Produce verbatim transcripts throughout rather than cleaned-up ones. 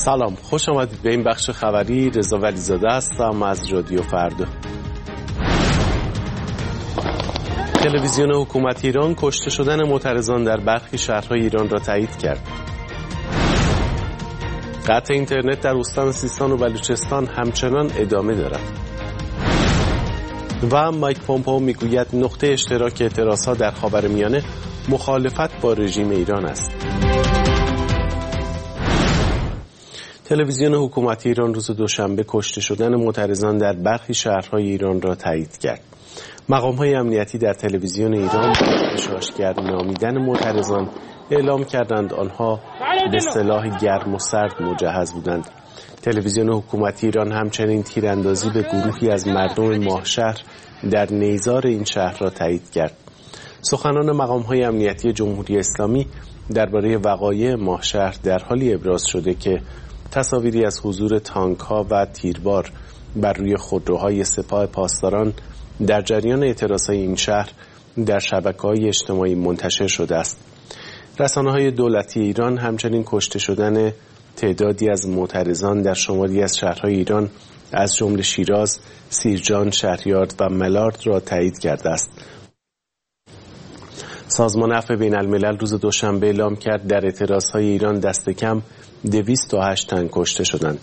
سلام، خوش آمدید به این بخش خبری. رضا ولیزاده هستم از رادیو فردا. تلویزیون حکومت ایران کشته شدن معترضان در برخی شهرهای ایران را تایید کرد. قطع اینترنت در استان سیستان و بلوچستان همچنان ادامه دارد. و مایک پومپئو میگوید نقطه اشتراک اعتراضها در خاورمیانه مخالفت با رژیم ایران است. تلویزیون حکومت ایران روز دوشنبه کشته شدن معترضان در برخی شهرهای ایران را تایید کرد. مقام‌های امنیتی در تلویزیون ایران با خشاشگر نامیدن معترضان اعلام کردند آنها به سلاح گرم و سرد مجهز بودند. تلویزیون حکومت ایران همچنین تیراندازی به گروهی از مردم ماهشهر در نیزار این شهر را تایید کرد. سخنان مقام‌های امنیتی جمهوری اسلامی درباره وقایع ماهشهر در حالی ابراز شده که تصاویری از حضور تانک‌ها و تیربار بر روی خودروهای سپاه پاسداران در جریان اعتراضهای این شهر در شبکه‌های اجتماعی منتشر شده است. رسانه‌های دولتی ایران همچنین کشته شدن تعدادی از معترضان در شماری از شهرهای ایران از جمله شیراز، سیرجان، شهریار و ملارد را تایید کرده است. سازمان عفو بین الملل روز دوشنبه اعلام کرد در اعتراضهای ایران دست کم دویست و هشت تن کشته شدند.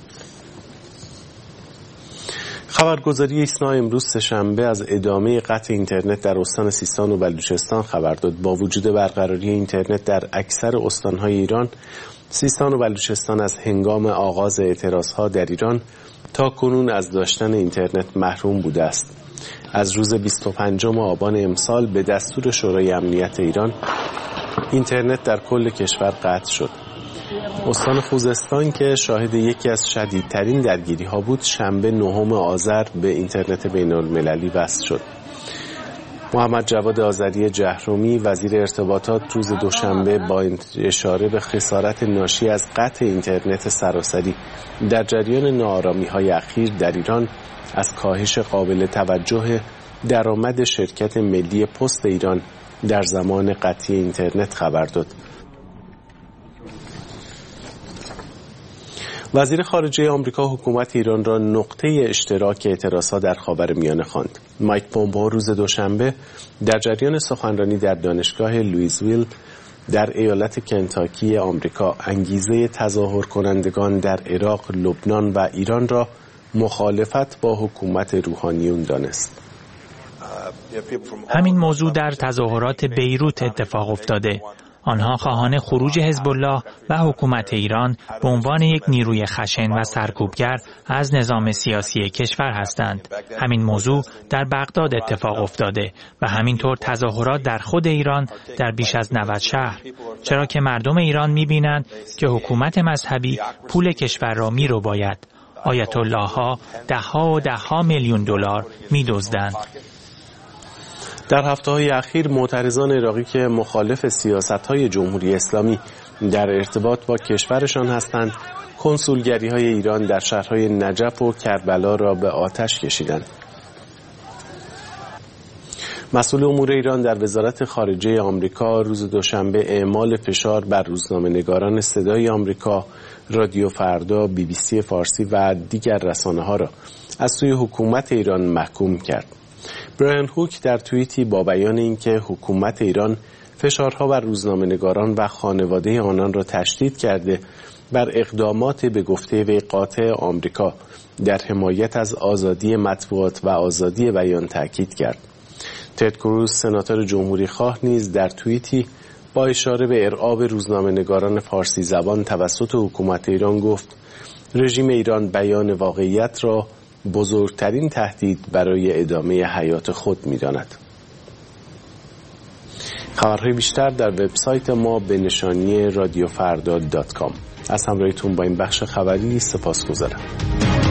خبرگزاری ایسنا امروز سه‌شنبه از ادامه قطع اینترنت در استان سیستان و بلوچستان خبر داد. با وجود برقراری اینترنت در اکثر استان‌های ایران، سیستان و بلوچستان از هنگام آغاز اعتراضها در ایران تا کنون از داشتن اینترنت محروم بوده است. از روز بیست و پنجم آبان امسال به دستور شورای امنیت ایران اینترنت در کل کشور قطع شد. استان خوزستان که شاهد یکی از شدیدترین درگیری ها بود، شنبه نهم آذر به اینترنت بین المللی وصل شد. محمد جواد آذری جهرومی وزیر ارتباطات روز دوشنبه با اشاره به خسارت ناشی از قطع اینترنت سراسری در جریان ناآرامی‌های اخیر در ایران از کاهش قابل توجه درآمد شرکت ملی پست ایران در زمان قطعی اینترنت خبر داد. وزیر خارجه آمریکا حکومت ایران را نقطه اشتراک اعتراضها در خاورمیانه خواند. مایک پومپئو روز دوشنبه در جریان سخنرانی در دانشگاه لوئیزویل در ایالت کنتاکی آمریکا انگیزه تظاهر کنندگان در عراق، لبنان و ایران را مخالفت با حکومت روحانیون دانست. همین موضوع در تظاهرات بیروت اتفاق افتاده. آنها خواهان خروج حزب الله و حکومت ایران به عنوان یک نیروی خشن و سرکوبگر از نظام سیاسی کشور هستند. همین موضوع در بغداد اتفاق افتاده و همینطور تظاهرات در خود ایران در بیش از نود شهر، چرا که مردم ایران می‌بینند که حکومت مذهبی پول کشور را می‌رباید. آیت الله ها ده‌ها و ده‌ها میلیون دلار می‌دزدند. در هفته‌های اخیر معترضان عراقی که مخالف سیاست‌های جمهوری اسلامی در ارتباط با کشورشان هستند، کنسولگری‌های ایران در شهرهای نجف و کربلا را به آتش کشیدند. مسئول امور ایران در وزارت خارجه آمریکا روز دوشنبه اعمال فشار بر روزنامه‌نگاران صدای آمریکا، رادیو فردا، بی بی سی فارسی و دیگر رسانه‌ها را از سوی حکومت ایران محکوم کرد. برایان هوک در توییتی با بیان اینکه حکومت ایران فشارها بر روزنامه‌نگاران و خانواده آنان را تشدید کرده، بر اقدامات به گفته وی قاطع آمریکا در حمایت از آزادی مطبوعات و آزادی بیان تاکید کرد. تد کروز سناتور جمهوری خواه نیز در توییتی با اشاره به ارعاب روزنامه‌نگاران فارسی زبان توسط حکومت ایران گفت رژیم ایران بیان واقعیت را بزرگترین تهدید برای ادامه حیات خود می‌داند. خبرهای بیشتر در وبسایت ما به نشانی رادیو فردا دات کام. از همراهیتون با این بخش خبری سپاسگزارم.